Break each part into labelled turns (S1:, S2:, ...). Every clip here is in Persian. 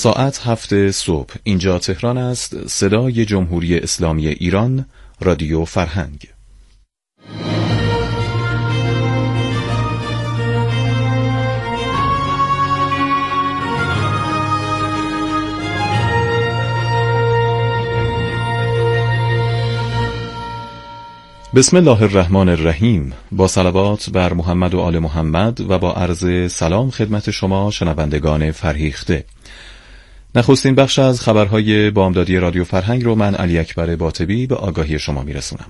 S1: ساعت 7 صبح اینجا تهران است. صدای جمهوری اسلامی ایران، رادیو فرهنگ. بسم الله الرحمن الرحیم. با صلوات بر محمد و آل محمد و با عرض سلام خدمت شما شنوندگان فرهیخته. نخستین بخش از خبرهای بامدادی رادیو فرهنگ رو من علی اکبر باطبی به آگاهی شما میرسونم.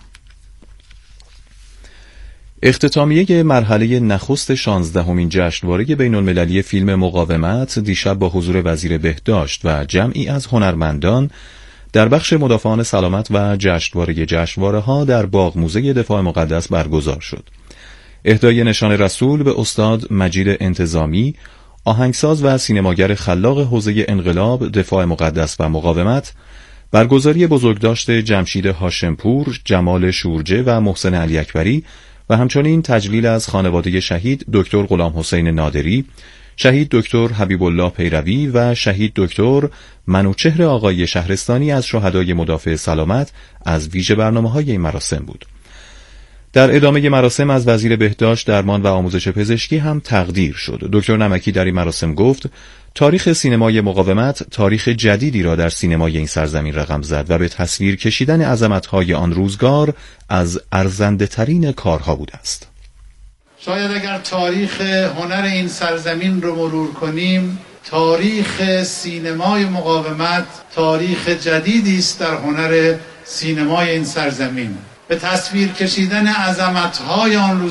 S1: اختتامیه مرحله نخست 16مین جشنواره بین‌المللی فیلم مقاومت دیشب با حضور وزیر بهداشت و جمعی از هنرمندان در بخش مدافعان سلامت و جشنواره‌ها در باغ موزه دفاع مقدس برگزار شد. اهدای نشان رسول به استاد مجید انتظامی، آهنگساز و سینماگر خلاق حوزه انقلاب، دفاع مقدس و مقاومت، برگزاری بزرگداشت جمشید هاشمپور، جمال شورجه و محسن علی اکبری و همچنین تجلیل از خانواده شهید دکتر غلام حسین نادری، شهید دکتر حبیب الله پیروی و شهید دکتر منوچهر آقای شهرستانی از شهدای مدافع سلامت از ویژه برنامه‌های این مراسم بود. در ادامه مراسم از وزیر بهداشت، درمان و آموزش پزشکی هم تقدیر شد. دکتر نمکی در این مراسم گفت تاریخ سینمای مقاومت تاریخ جدیدی را در سینمای این سرزمین رقم زد و به تصویر کشیدن عظمت‌های آن روزگار از ارزنده‌ترین کارها بوده است.
S2: شاید اگر تاریخ هنر این سرزمین رو مرور کنیم، تاریخ سینمای مقاومت تاریخ جدیدی است در هنر سینمای این سرزمین. به تصویر کشیدن عظمت‌های آن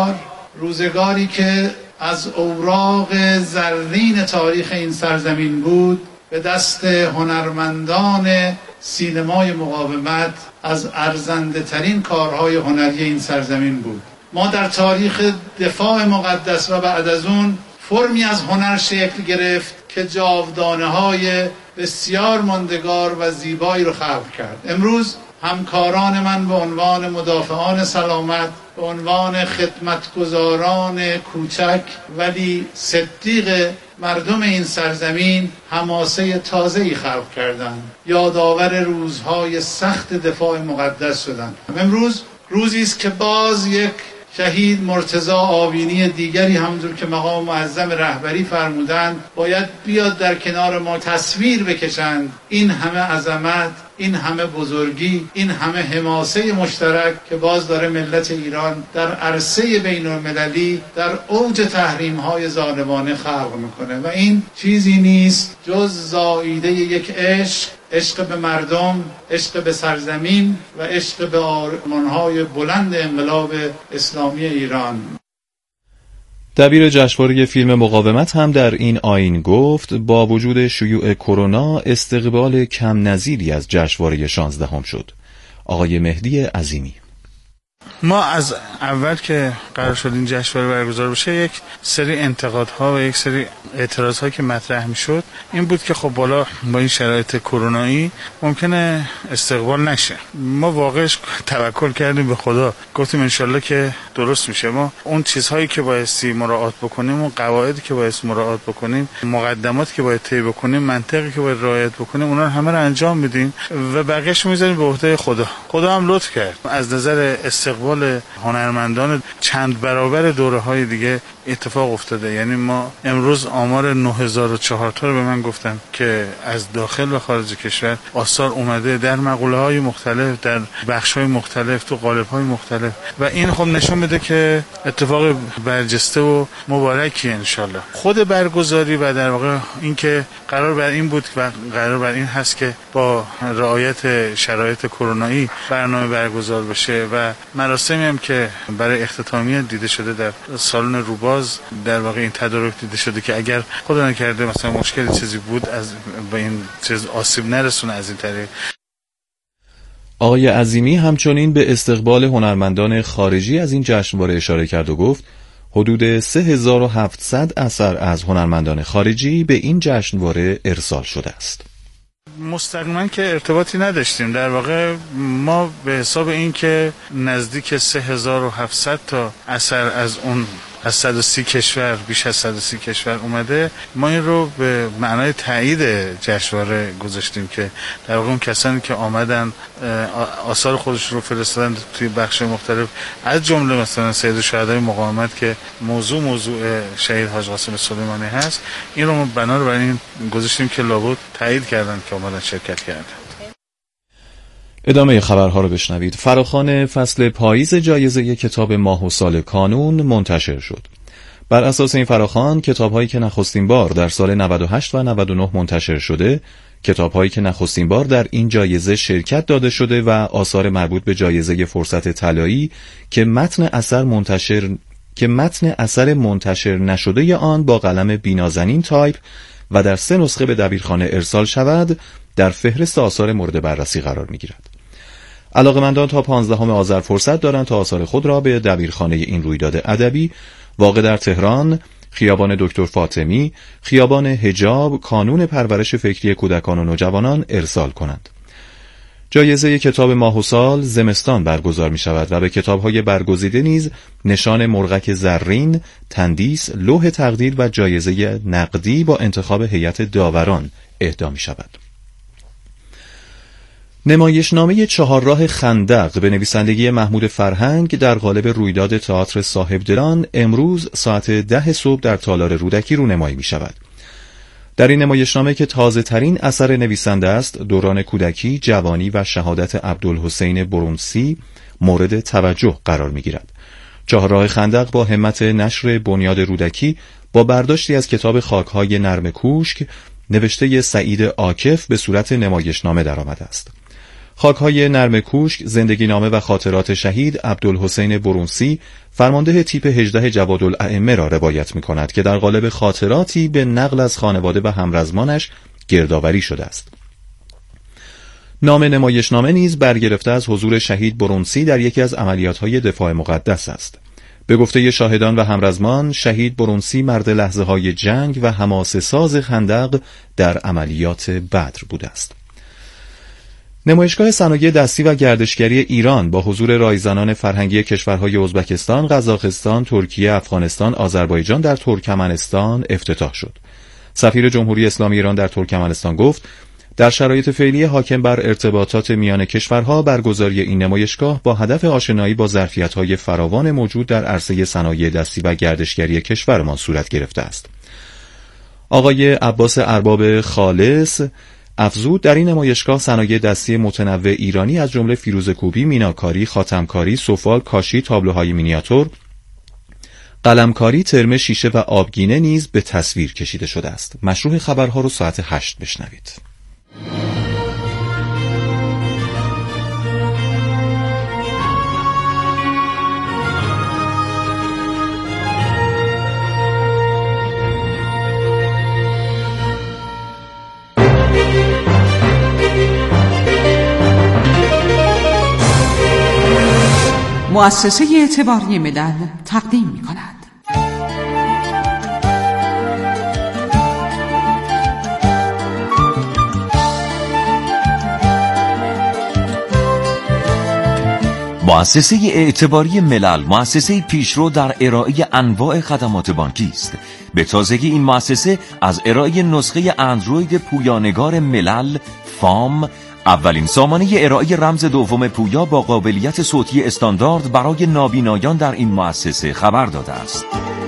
S2: روزگاری که از اوراق زرین تاریخ این سرزمین بود، به دست هنرمندان سینمای مقاومت از ارزنده‌ترین کارهای هنری این سرزمین بود. ما در تاریخ دفاع مقدس و بعد از اون فرمی از هنر شکل گرفت که جاودانه‌های بسیار ماندگار و زیبایی رو خلق کرد. امروز همکاران من به عنوان مدافعان سلامت، به عنوان خدمتگزاران کوچک ولی صدیق مردم این سرزمین حماسه تازه‌ای خلق کردند، یادآور روزهای سخت دفاع مقدس شدند. امروز روزی است که باز یک شهید مرتضی آوینی دیگری، همونطور که مقام معظم رهبری فرمودند، باید بیاد در کنار ما تصویر بکشند این همه عظمت، این همه بزرگی، این همه حماسه مشترک که باز داره ملت ایران در عرصه بین‌المللی در اوج تحریم‌های ظالمانه خلق میکنه و این چیزی نیست جز زاییده یک عشق به مردم، عشق به سرزمین و عشق به آرمان‌های بلند انقلاب اسلامی ایران.
S1: دبیر جشنواره فیلم مقاومت هم در این آیین گفت با وجود شیوع کرونا استقبال کم نظیری از جشنواره 16 شد. آقای مهدی عظیمی:
S3: ما از اول که قرار شد این جشنواره برگزار بشه یک سری انتقادها و یک سری اعتراضها که مطرح میشد این بود که خب بالا با این شرایط کرونایی ممکنه استقبال نشه. ما واقعش توکل کردیم به خدا، گفتیم انشالله که درست میشه. ما اون چیزهایی که بایستی مراعات بکنیم، اون قواعدی که بایستی مراعات بکنیم، مقدماتی که باید طی بکنیم، منطقی که باید رعایت بکنیم، اونا رو همه رو انجام میدیم و بقیه‌اش میذاریم به عهده خدا. خدا هم لطف کرد. از نظر استقبال هنرمندان چند برابر دوره‌های دیگه اتفاق افتاده. یعنی ما امروز آمار 9004 تا رو به من گفتن که از داخل و خارج کشور آثار اومده در مقوله‌های مختلف، در بخش‌های مختلف، تو قالب‌های مختلف و این خب نشون میده که اتفاق برجسته و مبارکی انشالله. خود برگزاری و در واقع این که قرار بر این بود و قرار بر این هست که با رعایت شرایط کرونایی برنامه برگزار بشه و مراسمی هم که برای اختتامیه دیده شده در سالن روباز در واقع این تدارک دیده شده که اگر خدا نکرده مثلا مشکلی چیزی بود از به این چیز آسیب نرسونه از این طریق.
S1: آقای عظیمی همچنین به استقبال هنرمندان خارجی از این جشنواره اشاره کرد و گفت حدود 3700 اثر از هنرمندان خارجی به این جشنواره ارسال شده است.
S3: مستقیما که ارتباطی نداشتیم. در واقع ما به حساب این که نزدیک 3700 تا اثر از اون از 130 کشور، بیش از 130 کشور اومده. ما این رو به معنای تایید جشنواره گذاشتیم که در واقع اون کسانی که آمدن آثار خودش رو فرستادن توی بخش مختلف، از جمله مثلا سید شهدای مقاومت که موضوع شهید حاج قاسم سلیمانی هست، این رو بنا رو برای این گذاشتیم که لابد تایید کردن که اومدن شرکت کردن.
S1: ادامه خبرها رو بشنوید. فراخوان فصل پاییز جایزه کتاب ماه و سال کانون منتشر شد. بر اساس این فراخوان، کتاب‌هایی که نخستین بار در سال 98 و 99 منتشر شده، کتاب‌هایی که نخستین بار در این جایزه شرکت داده شده و آثار مربوط به جایزه فرصت طلایی که متن اثر منتشر نشده آن با قلم بی‌نازنین تایپ و در 3 نسخه به دبیرخانه ارسال شود، در فهرست آثار مورد بررسی قرار می‌گیرد. علاقه‌مندان تا 15 آذر فرصت دارند تا آثار خود را به دبیرخانه این رویداد ادبی واقع در تهران، خیابان دکتر فاطمی، خیابان حجاب، کانون پرورش فکری کودکان و نوجوانان ارسال کنند. جایزه کتاب ماه و سال زمستان برگزار می شود و به کتاب‌های برگزیده نیز نشان مرغک زرین، تندیس، لوح تقدیر و جایزه نقدی با انتخاب هیئت داوران اهدا می شود. نمایشنامه 4 راه خندق به نویسندگی محمود فرهنگ در قالب رویداد تئاتر صاحبدلان امروز ساعت 10 صبح در تالار رودکی رونمایی می شود. در این نمایشنامه که تازه ترین اثر نویسنده است، دوران کودکی، جوانی و شهادت عبدالحسین برونسی مورد توجه قرار می گیرد. 4 راه خندق با همت نشر بنیاد رودکی با برداشتی از کتاب خاک‌های نرم کوشک نوشته سعید عاکف به صورت نمایشنامه درآمده است. خاک‌های نرم کوشک زندگی نامه و خاطرات شهید عبدالحسین برونسی فرمانده تیپ 18 جوادالائمه را روایت می‌کند که در قالب خاطراتی به نقل از خانواده و همرزمانش گردآوری شده است. نام نمایشنامه نیز برگرفته از حضور شهید برونسی در یکی از عملیات‌های دفاع مقدس است. به گفته شاهدان و همرزمان، شهید برونسی مرد لحظه‌های جنگ و حماسه ساز خندق در عملیات بدر بوده است. نمایشگاه صنایع دستی و گردشگری ایران با حضور رایزنان فرهنگی کشورهای ازبکستان، قزاقستان، ترکیه، افغانستان، آذربایجان در ترکمنستان افتتاح شد. سفیر جمهوری اسلامی ایران در ترکمنستان گفت: در شرایط فعلی حاکم بر ارتباطات میان کشورها، برگزاری این نمایشگاه با هدف آشنایی با ظرفیت‌های فراوان موجود در عرصه صنایع دستی و گردشگری کشورمان صورت گرفته است. آقای عباس ارباب خالص افزود در این نمایشگاه صنایع دستی متنوع ایرانی از جمله فیروزه‌کوبی، میناکاری، خاتمکاری، سفال، کاشی، تابلوهای مینیاتور، قلمکاری، ترمه، شیشه و آبگینه نیز به تصویر کشیده شده است. مشروع خبرها رو ساعت 8 بشنوید.
S4: مؤسسه اعتباری ملل تقدیم می‌کند.
S5: مؤسسه اعتباری ملل مؤسسه پیشرو در ارائه انواع خدمات بانکی است. به تازگی این مؤسسه از ارائه نسخه اندروید پویانگار ملل فام، اولین سامانه ارائه رمز دوم پویا با قابلیت صوتی استاندارد برای نابینایان در این مؤسسه خبر داده است.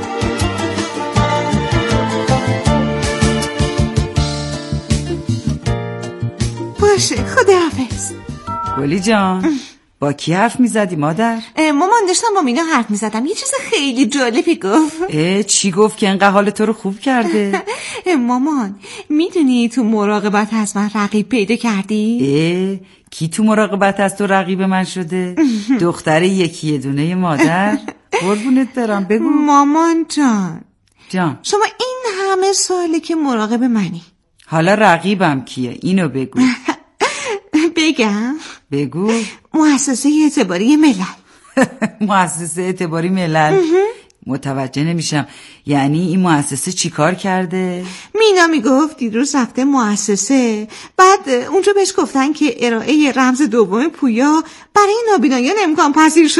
S6: باشه، خداحافظ.
S7: گلی جان، با کی حرف میزدی مادر؟
S6: مامان داشتم با مینا حرف میزدم، یه چیز خیلی جالبی گفت.
S7: چی گفت که انقدر حال تو رو خوب کرده؟
S6: مامان میدونی تو مراقبت از من رقیب پیدا کردی؟
S7: کی تو مراقبت از تو رقیب من شده؟ دختر یکی دونه مادر؟ قربونت برم، بگو.
S6: مامان جان
S7: شما
S6: این همه ساله که مراقب منی،
S7: حالا رقیبم کیه؟ اینو بگو.
S6: بگم؟
S7: بگو.
S6: مؤسسه اعتباری ملل.
S7: مؤسسه اعتباری ملل؟ متوجه نمیشم، یعنی این مؤسسه چی کار کرده؟
S6: مینا میگفت دیروز رفته مؤسسه، بعد اونجا بهش گفتن که ارائه رمز دوم پویا برای نابینایان امکان پذیر شده.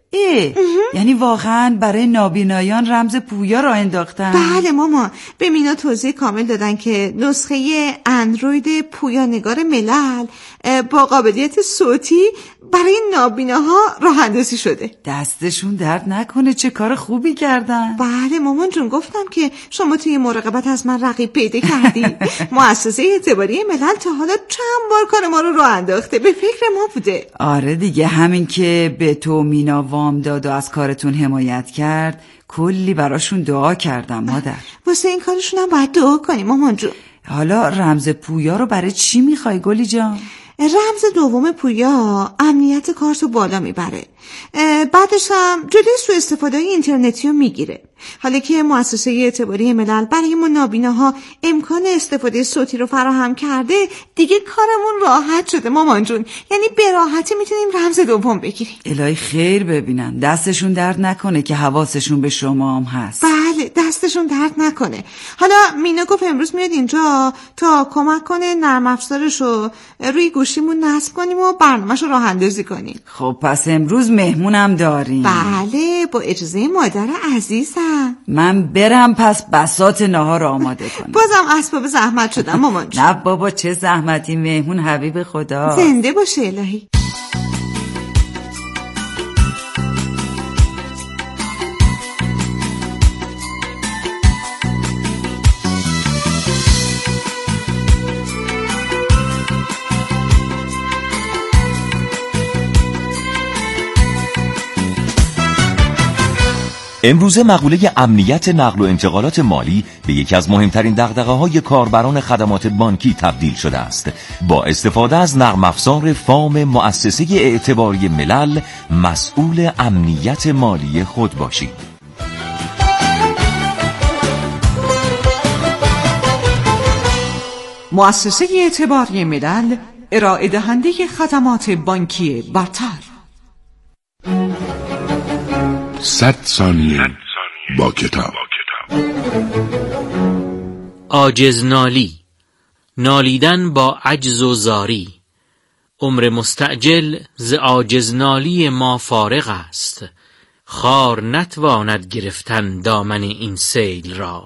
S7: یعنی واقعا برای نابینایان رمز پویا را انداختن؟
S6: بله ماما، به مینا توضیح کامل دادن که نسخه اندروید پویا نگار ملل با قابلیت صوتی برای نابیناها راه اندازی شده.
S7: دستشون درد نکنه، چه کار خوبی کردن.
S6: بله مامان جون، گفتم که شما توی مراقبت از من رقیب پیدا کردی. مؤسسه اعتباری ملل تا حالا چند بار کار ما رو راه انداخته، به فکر ما بوده.
S7: آره دیگه، همین که به تو مینا وام داد و از کارتون حمایت کرد، کلی براشون دعا کردم مادر.
S6: واسه این کارشون هم باید دعا کنیم مامان جون.
S7: حالا رمز پویا رو برای چی میخوای گلی جان؟
S6: رمز دوم پویا امنیت کارتو بالا میبره، بعدش هم جلوی سوء استفاده اینترنتی رو میگیره. حالا که مؤسسه اعتباری ملل برای ما نابیناها امکان استفاده صوتی رو فراهم کرده، دیگه کارمون راحت شده مامان جون. یعنی به راحتی میتونیم رمز دوم بگیریم.
S7: الهی خیر ببینن، دستشون درد نکنه که حواسشون به شما هم هست.
S6: بله دستشون درد نکنه. حالا مینا گفت امروز میاد اینجا تا کمک کنه نرم افزارشو روی گوشیمون نصب کنیم و برنامه‌شو راه اندازی کنیم.
S7: خب پس امروز مهمونم داریم.
S6: بله با اجازه مادر عزیزم.
S7: من برم پس بساط نهار آماده کنم.
S6: بازم اسباب زحمت شدم مامان.
S7: نه بابا چه زحمتی، مهمون حبیب خدا.
S6: زنده باشه الهی.
S5: امروزه مقوله امنیت نقل و انتقالات مالی به یکی از مهمترین دغدغه‌های کاربران خدمات بانکی تبدیل شده است. با استفاده از نرم افزار فام مؤسسه اعتباری ملل مسئول امنیت مالی خود باشید.
S4: مؤسسه اعتباری ملل ارائه دهنده خدمات بانکی برتر.
S8: 100 ثانیه با کتاب.
S9: عاجزنالی، نالیدن با عجز و زاری. عمر مستعجل ز عاجزنالی ما فارغ است. خار نتواند گرفتن دامن این سیل را.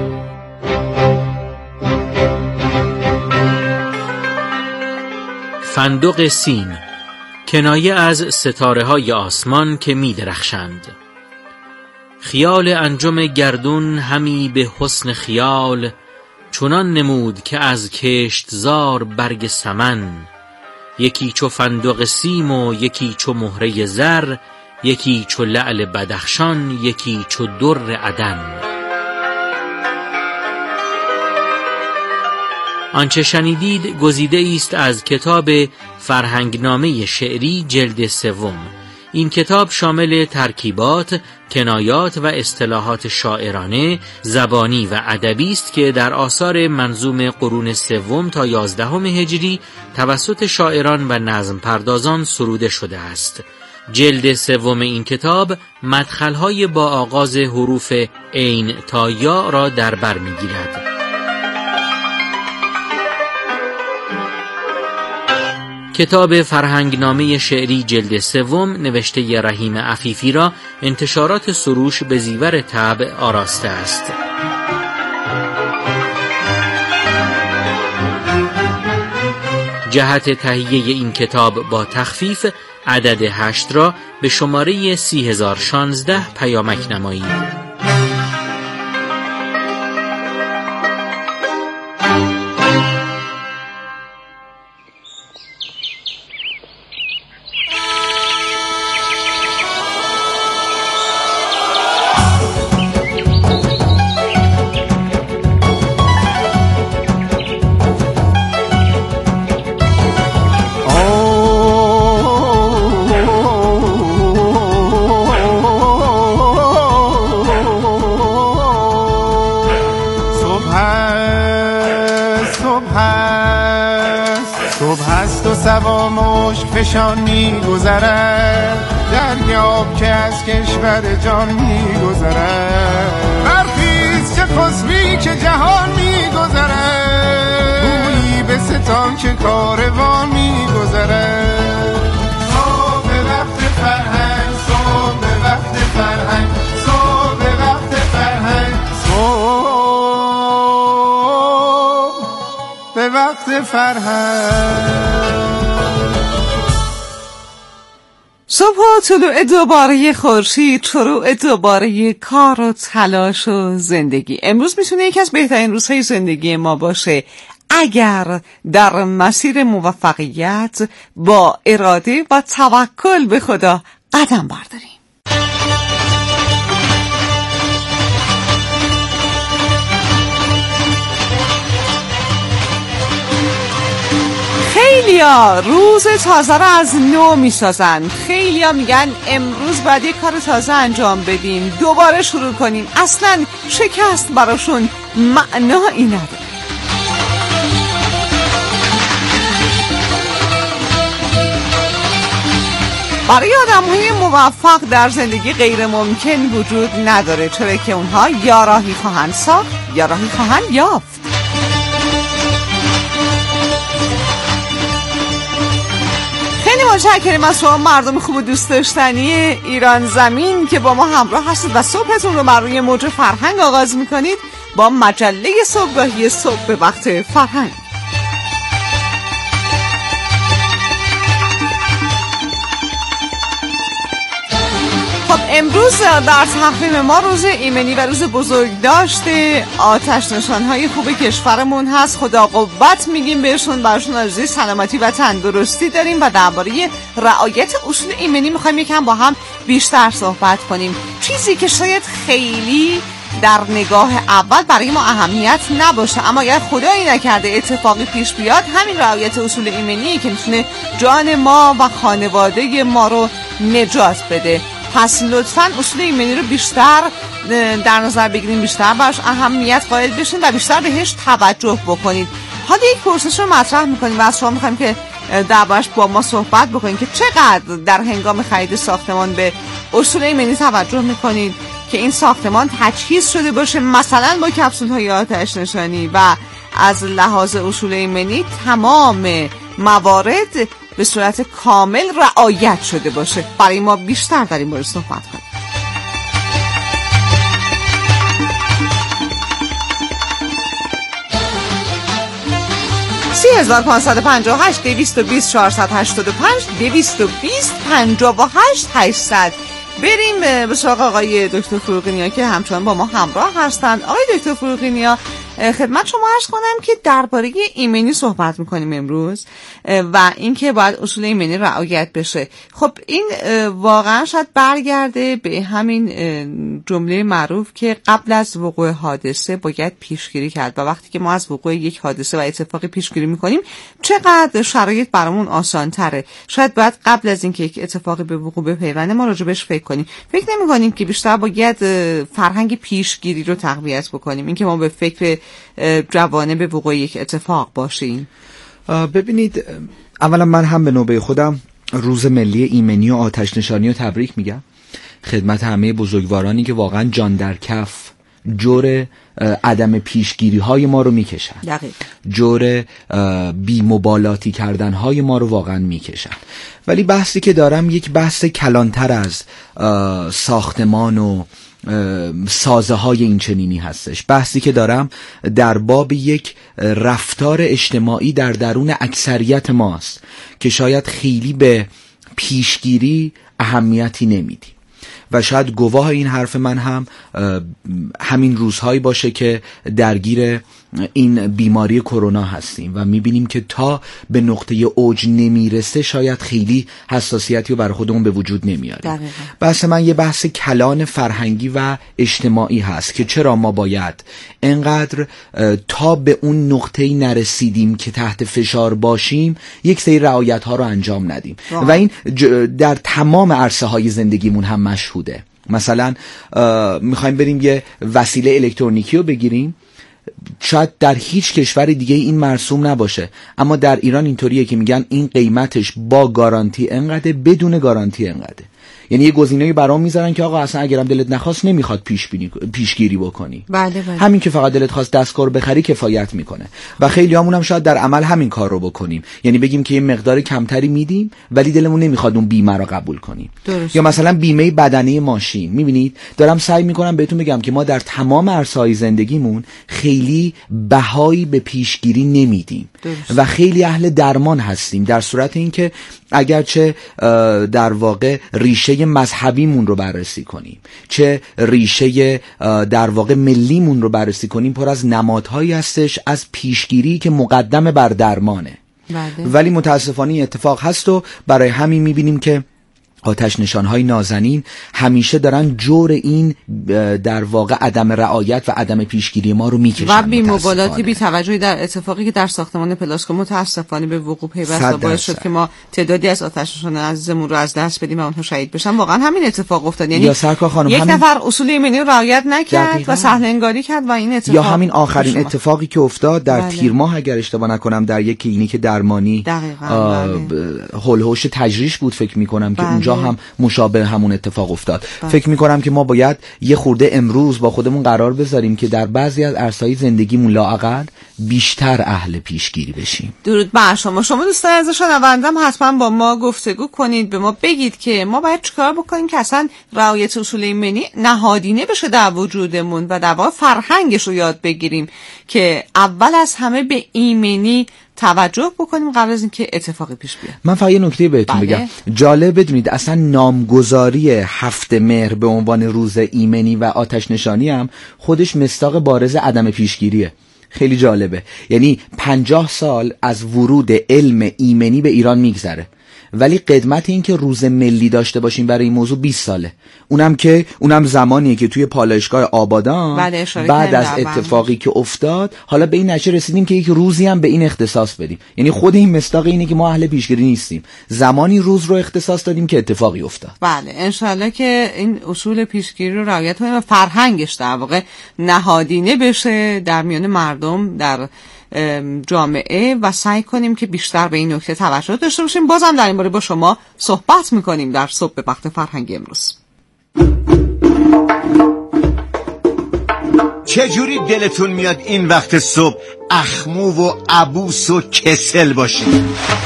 S9: فندق سیم، کنایه از ستاره‌های آسمان که می درخشند. خیال انجم گردون همی به حسن خیال، چنان نمود که از کشتزار برگ سمن. یکی چو فندق سیم و یکی چو مهره زر، یکی چو لعل بدخشان، یکی چو در عدن. آنچه شنیدید گزیده است از کتاب فرهنگنامه شعری جلد 3. این کتاب شامل ترکیبات، کنایات و اصطلاحات شاعرانه، زبانی و ادبی است که در آثار منظوم قرون 3 تا 11 هجری توسط شاعران و نظم پردازان سروده شده است. جلد 3 این کتاب مدخل‌های با آغاز حروف عین تا یا را در بر می‌گیرد. کتاب فرهنگنامه شعری جلد 3 نوشته رحیم عفیفی را انتشارات سروش به زیور طبع آراسته است. جهت تهیه این کتاب با تخفیف عدد 8 را به شماره 30016 پیامک نمایید.
S10: سوا مشک فشان می گذرد، دریاب که از کشور جان می گذرد. برخیز چه خسبی که جهان می گذرد، گویی به ستان که کاروان می گذرد. صبح وقت فرهنگ، صبح وقت فرهنگ.
S4: صبح و طلوع دوباره خورشید، شروع دوباره کار و تلاش و زندگی. امروز میتونه یکی از بهترین روزهای زندگی ما باشه اگر در مسیر موفقیت با اراده و توکل به خدا قدم برداریم. خیلیا روز تازه را از نو می سازن. خیلیا میگن امروز باید یک کار تازه انجام بدیم، دوباره شروع کنیم. اصلا شکست براشون معنایی نداره. برای آدم‌های موفق در زندگی غیر ممکن وجود نداره، چرا که اونها یا راهی خواهند ساخت یا راهی خواهند یافت. خیلی متشکرم از شما مردم خوب و دوست داشتنی ایران زمین که با ما همراه هستید و صبحتون رو بر روی موج فرهنگ آغاز میکنید با مجله صبحگاهی صبح به وقت فرهنگ. خب امروز در تقویم ما روز ایمنی و روز بزرگداشت آتش نشانهای خوب کشورمون هست. خدا قوت میگیم بهشون، براشون آرزوی سلامتی و تندرستی داریم و درباره رعایت اصول ایمنی میخوایم یکم با هم بیشتر صحبت کنیم. چیزی که شاید خیلی در نگاه اول برای ما اهمیت نباشه، اما اگر خدایی نکرده اتفاقی پیش بیاد، همین رعایت اصول ایمنی که میتونه جان ما و خانواده ما رو نجات بده. پس لطفاً اصول ایمنی رو بیشتر در نظر بگیریم، بیشتر براش اهمیت قائل بشین و بیشتر بهش توجه بکنید. حالا یک پرسش رو مطرح میکنیم و از شما میخوایم که دربارش با ما صحبت بکنید که چقدر در هنگام خرید ساختمان به اصول ایمنی توجه میکنید که این ساختمان تجهیز شده باشه مثلا با کپسول‌های آتش نشانی و از لحاظ اصول ایمنی تمام موارد به صورت کامل رعایت شده باشه. برای ما بیشتر در این باره صحبت کنیم. 3558 220 485 220 58 800. بریم به سراغ آقای دکتر فروغی نیا که همچنان با ما همراه هستند. آقای دکتر فروغی نیا، خدمت شما عرض کنم که درباره ایمنی صحبت میکنیم امروز و اینکه باید اصول ایمنی رعایت بشه. خب این واقعا شاید برگرده به همین جمله معروف که قبل از وقوع حادثه باید پیشگیری کرد و وقتی که ما از وقوع یک حادثه و اتفاقی پیشگیری میکنیم چقدر شرایط برامون آسان تره. شاید باید قبل از اینکه یک اتفاقی به وقوع بپیونده ما راجبش فکر کنیم. فکر نمی‌کنیم که بیشتر باید فرهنگ پیشگیری رو تقویت بکنیم، اینکه ما به فکر جوانب وقوع یک اتفاق باشیم؟
S11: ببینید، اولا من هم به نوبه خودم روز ملی ایمنی و آتش نشانی رو تبریک میگم خدمت همه بزرگوارانی که واقعا جان در کف جور عدم پیشگیری های ما رو میکشن، جور بی‌مبالاتی کردن های ما رو واقعا میکشن. ولی بحثی که دارم یک بحث کلانتر از ساختمان و سازه های این چنینی هستش. بحثی که دارم در باب یک رفتار اجتماعی در درون اکثریت ماست که شاید خیلی به پیشگیری اهمیتی نمیدیم و شاید گواه این حرف من هم همین روزهایی باشه که درگیر این بیماری کرونا هستیم و میبینیم که تا به نقطه اوج نمیرسه شاید خیلی حساسیتی رو برای خودمون به وجود نمیاریم. بحث من یه بحث کلان فرهنگی و اجتماعی هست که چرا ما باید انقدر تا به اون نقطه‌ای نرسیدیم که تحت فشار باشیم یک سری رعایت ها رو انجام ندیم و این در تمام عرصه های زندگیمون هم مشهوده. مثلا میخوایم بریم یه وسیله الکترونیکی رو بگیریم، شاید در هیچ کشور دیگه این مرسوم نباشه، اما در ایران اینطوریه که میگن این قیمتش با گارانتی انقدر، بدون گارانتی انقدر. یعنی یه گزینه‌ای برام میذارن که آقا اصلا اگرم دلت نخواست نمیخواد پیشگیری بکنی.
S6: بله.
S11: همین که فقط دلت خواست دستگاه بخری کفایت میکنه و خیلیامون هم شاید در عمل همین کار رو بکنیم، یعنی بگیم که یه مقدار کمتری میدیم ولی دلمون نمیخواد اون بیمه رو قبول کنیم.
S6: درست.
S11: یا مثلا بیمه بدنه ماشین. میبینید دارم سعی میکنم بهتون بگم که ما در تمام عرصه‌های زندگیمون خیلی بهایی به پیشگیری نمیدیم و خیلی اهل درمان هستیم، در صورت اینکه اگرچه در واقع ریشه مذهبیمون رو بررسی کنیم، چه ریشه در واقع ملیمون رو بررسی کنیم، پر از نمادهایی هستش از پیشگیری که مقدم بر درمانه. ولی متاسفانه این اتفاق هست و برای همین میبینیم که آتش نشان‌های نازنین همیشه دارن جور این در واقع عدم رعایت و عدم پیشگیری ما رو میکشن
S4: و بی‌مبالاتی بی‌توجهی در اتفاقی که در ساختمان پلاسکو متاسفانه به وقوع پیوست و باعث شد که ما تعدادی از آتش نشان عزیزمون رو از دست بدیم و اونها شهید بشن. واقعا همین اتفاق افتاد، یعنی یک نفر اصول ایمنی رو رعایت نکرد و سهل انگاری کرد و این اتفاق،
S11: یا همین آخرین اتفاقی که افتاد در تیر ماه اگر اشتباه نکنم در یک کلینیک درمانی هولهوش تجریش بود فکر می‌کنم که اونجا هم مشابه همون اتفاق افتاد. فکر میکنم که ما باید یه خورده امروز با خودمون قرار بذاریم که در بعضی از عرصه‌های زندگیمون لااقل بیشتر اهل پیشگیری بشیم.
S4: درود بر شما. شما دوستان عزیز شنوندم حتما با ما گفتگو کنید، به ما بگید که ما باید چیکار بکنیم که اصلا رعایت اصول ایمنی نهادینه بشه در وجودمون و در واقع فرهنگش رو یاد بگیریم که اول از همه به ایمنی توجه بکنیم قبل از اینکه اتفاقی پیش بیاد.
S11: من فقط یه نکته بهتون بگم. جالب بدونید اصلا نامگذاری 7 مهر به عنوان روز ایمنی و آتش نشانی هم خودش مصداق بارز عدم پیشگیریه. خیلی جالبه. یعنی 50 سال از ورود علم ایمنی به ایران میگذره ولی قدمت این که روز ملی داشته باشیم برای این موضوع 20 ساله. اونم زمانیه که توی پالایشگاه آبادان بعد از اتفاقی که افتاد حالا به این نتیجه رسیدیم که یک روزی هم به این اختصاص بدیم. یعنی خود این مصداق اینه که ما اهل پیشگیری نیستیم، زمانی روز رو اختصاص دادیم که اتفاقی افتاد.
S4: بله انشالله که این اصول پیشگیری رو رعایت کنیم و فرهنگش در واقع نهادینه بشه در میان مردم، در جامعه و سعی کنیم که بیشتر به این نکته توجه داشته باشیم. بازم در این باره با شما صحبت میکنیم در صبح به وقت فرهنگی امروز.
S12: چجوری دلتون میاد این وقت صبح اخمو و عبوس و کسل باشید؟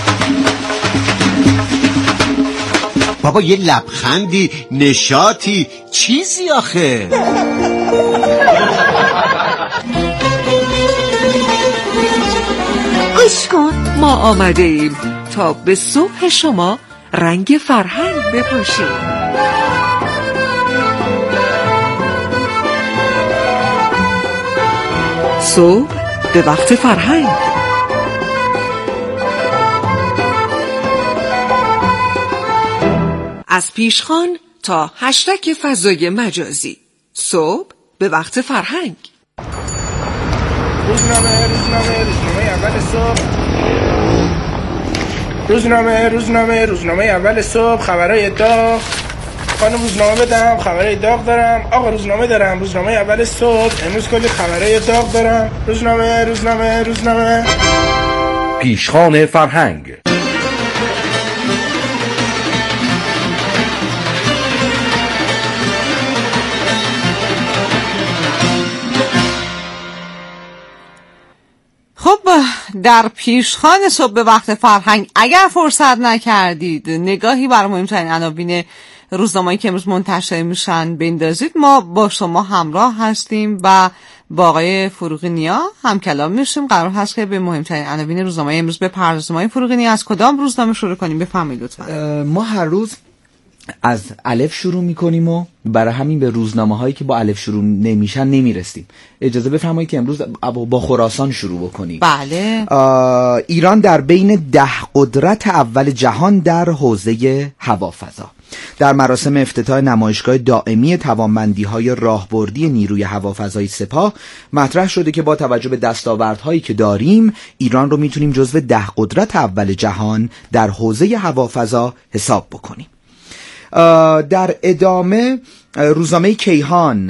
S12: بابا یه لبخندی، نشاطی، چیزی آخه.
S13: گوش کن، ما آمده ایم تا به صبح شما رنگ فرهنگ بپاشیم. صبح به وقت فرهنگ. از پیشخوان تا هشتگ فضای مجازی. صبح به وقت فرهنگ.
S10: روزنامه اول صبح. روزنامه اول صبح. خبرای داغ. خانم روزنامه بدم، خبرای داغ دارم. آقا روزنامه دارم، روزنامه اول صبح. امروز کلی خبرای داغ دارم. روزنامه.
S14: پیشخوان فرهنگ.
S4: خب در پیشخوان صبح به وقت فرهنگ اگر فرصت نکردید نگاهی بر مهمترین عناوین روزنامه‌ای که امروز منتشر میشن بندازید. ما با شما همراه هستیم و با آقای فروغی نیا هم کلام میشیم. قرار هست که به مهمترین عناوین روزنامه امروز بپردازیم. آقای فروغی نیا از کدام روزنامه شروع کنیم بفرمایید لطفا.
S11: ما هر روز از الف شروع میکنیم و برای همین به روزنامه هایی که با الف شروع نمیشن نمیرسیم. اجازه بفرمایید که امروز با خراسان شروع بکنیم.
S4: بله.
S11: ایران در بین 10 قدرت اول جهان در حوزه هوافضا. در مراسم افتتاح نمایشگاه دائمی توانمندی‌های راهبردی نیروی هوافضای سپاه مطرح شده که با توجه به دستاوردهایی که داریم ایران رو میتونیم جزو 10 قدرت اول جهان در حوزه هوافضا حساب بکنیم. در ادامه روزنامه کیهان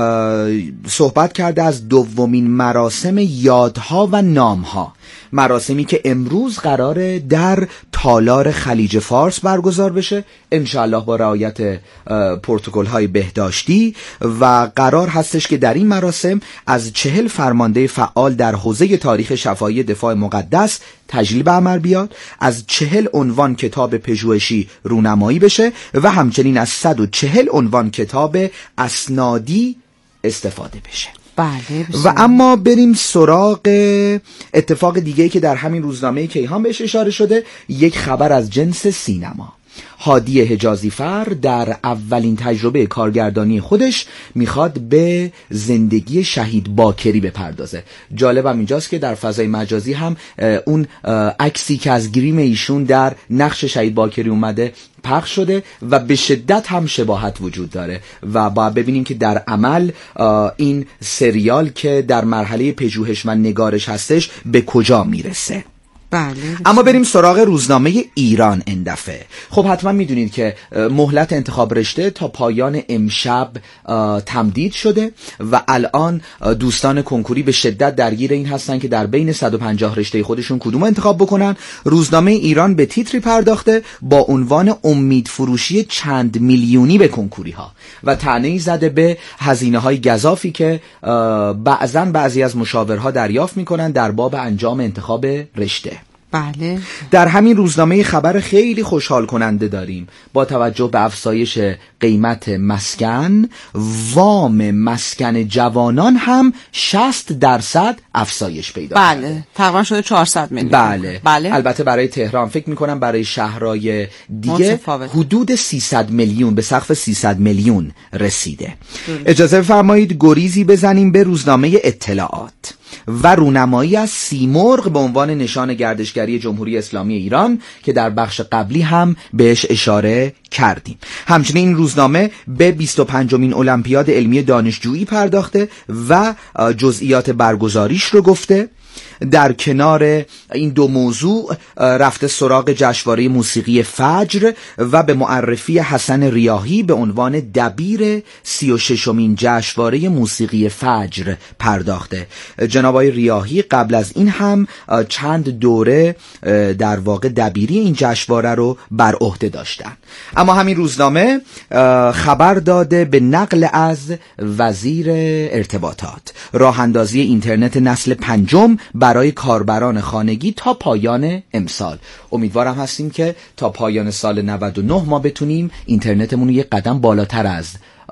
S11: صحبت کرده از دومین مراسم یادها و نامها، مراسمی که امروز قراره در تالار خلیج فارس برگزار بشه، انشاءالله با رعایت پروتکل های بهداشتی، و قرار هستش که در این مراسم از 40 فرمانده فعال در حوزه تاریخ شفاهی دفاع مقدس تجلیل به عمل بیاد، از 40 عنوان کتاب پژوهشی رونمایی بشه و همچنین از 140 عنوان کتاب اسنادی استفاده بشه.
S4: بله.
S11: و اما بریم سراغ اتفاق دیگه‌ای که در همین روزنامه کیهان بهش اشاره شده، یک خبر از جنس سینما. هادی حجازی فر در اولین تجربه کارگردانی خودش میخواد به زندگی شهید باکری بپردازه. جالبم اینجاست که در فضای مجازی هم اون عکسی که از گریم ایشون در نقش شهید باکری اومده پخش شده و به شدت هم شباهت وجود داره و باید ببینیم که در عمل این سریال که در مرحله پژوهش و نگارش هستش به کجا میرسه.
S4: بله.
S11: اما بریم سراغ روزنامه ایران این دفعه. خب حتما میدونید که مهلت انتخاب رشته تا پایان امشب تمدید شده و الان دوستان کنکوری به شدت درگیر این هستن که در بین 150 رشته خودشون کدوم انتخاب بکنن. روزنامه ایران به تیتری پرداخته با عنوان امید فروشی چند میلیونی به کنکوری ها و طعنه‌ای زده به هزینه های گزافی که بعضی از مشاورها دریافت میکنن در باب انجام انتخاب رشته.
S4: بله.
S11: در همین روزنامه خبر خیلی خوشحال کننده داریم. با توجه به افزایش قیمت مسکن، وام مسکن جوانان هم 60% افزایش پیدا کرده.
S4: بله، تقریبا شده 400 میلیون.
S11: بله. البته برای تهران فکر میکنم برای شهرهای دیگه حدود 300 میلیون به سقف 300 میلیون رسیده. اجازه بفرمایید گریزی بزنیم به روزنامه اطلاعات و رونمایی از سیمرغ به عنوان نشان گردشگری جمهوری اسلامی ایران که در بخش قبلی هم بهش اشاره کردیم. همچنین این روزنامه به 25مین المپیاد علمی دانشجویی پرداخته و جزئیات برگزاریش رو گفته. در کنار این دو موضوع رفته سراغ جشنواره موسیقی فجر و به معرفی حسن ریاحی به عنوان دبیر 36مین جشنواره موسیقی فجر پرداخته. جناب آقای ریاحی قبل از این هم چند دوره در واقع دبیری این جشنواره رو بر عهده داشتن. اما همین روزنامه خبر داده به نقل از وزیر ارتباطات راه اندازی اینترنت نسل 5 برای کاربران خانگی تا پایان امسال. امیدوارم هستیم که تا پایان سال 99 ما بتونیم اینترنتمون رو یک قدم بالاتر از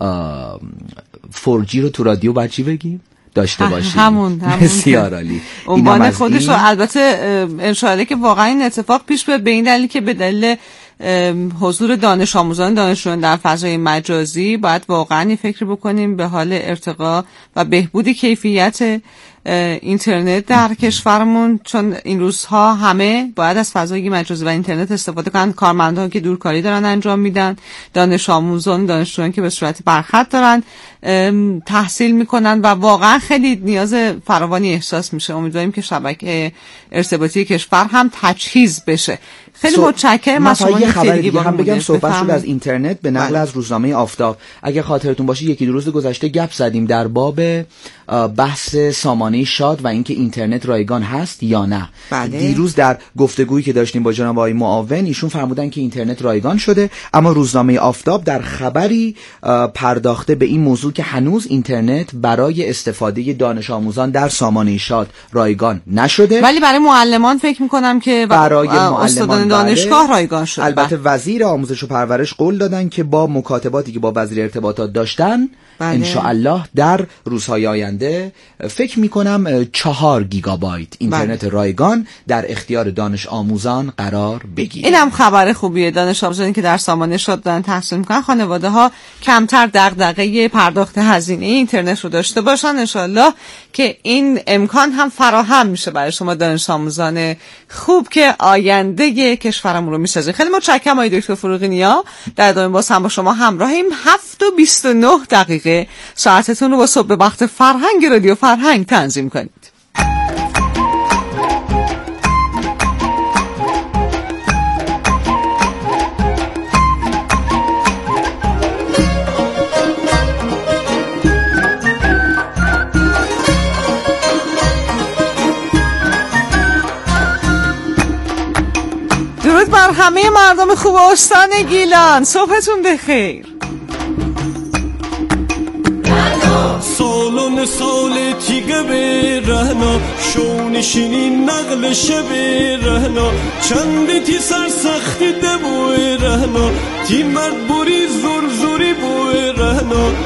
S11: 4G رو تو رادیو بچی بگیم داشته باشیم.
S4: همون
S11: بسیار عالی.
S4: عنوان خودش رو البته انشاءالله که واقعا این اتفاق پیش بیاد، به این دلیل که به دلیل حضور دانش آموزان دانشجویان در فضای مجازی باید واقعا فکر بکنیم به حال ارتقا و بهبود کیفیت اینترنت در کشورمون، چون این روزها همه باید از فضای مجازی و اینترنت استفاده کنن. کارمندان که دورکاری دارن انجام میدن، دانش آموزان دانشجویان که به صورت برخط دارن تحصیل میکنن و واقعا خیلی نیاز فراوانی احساس میشه. امیدواریم که شبکه ارتباطی کشور هم تجهیز بشه. خیلی متشکرم از شما.
S11: یه خبر دیگه هم بگم، صحبت شد از اینترنت به نقل از روزنامه آفتاب. اگه خاطرتون باشه یکی دو روز گذشته گپ زدیم در باب بحث سامانه شاد و اینکه اینترنت رایگان هست یا نه. دیروز در گفتگویی که داشتیم با جناب آقای معاون ایشون فرمودن که اینترنت رایگان شده، اما روزنامه آفتاب در خبری پرداخته به این موضوع که هنوز اینترنت برای استفاده دانش آموزان در سامانه شاد رایگان نشده،
S4: ولی برای معلمان فکر می‌کنم که
S11: برای معلمان
S4: دانشگاه رایگان شده.
S11: البته وزیر آموزش و پرورش قول دادن که با مکاتباتی که با وزیر ارتباطات داشتن ان شاء الله در روزهای آینده فکر میکنم 4 گیگابایت اینترنت رایگان در اختیار دانش آموزان قرار بگیره.
S4: این هم خبر خوبیه. دانش آموزانی که در سامانه شاد دارن تحصیل میکنن، خانواده ها کمتر دغدغه پرداخت هزینه اینترنت رو داشته باشن. ان شاء الله که این امکان هم فراهم میشه برای شما دانش آموزان خوب که آینده کشورمون رو میسازه. خیلی متشکرم آقای دکتر فروغی نیا. در ادامه باز هم با شما همراهیم. 7:29 ساعتتون رو با صبح وقت فرهنگ رادیو فرهنگ تنظیم کنید. مردم خوب استان گیلان، صبحتون بخیر.
S15: سالن سال تیگه به رهنا شونشینی نقل شب رهنا چندی تی سرسختی ده بوی رهنا تی مرد بوری زور زوری بوی رهنا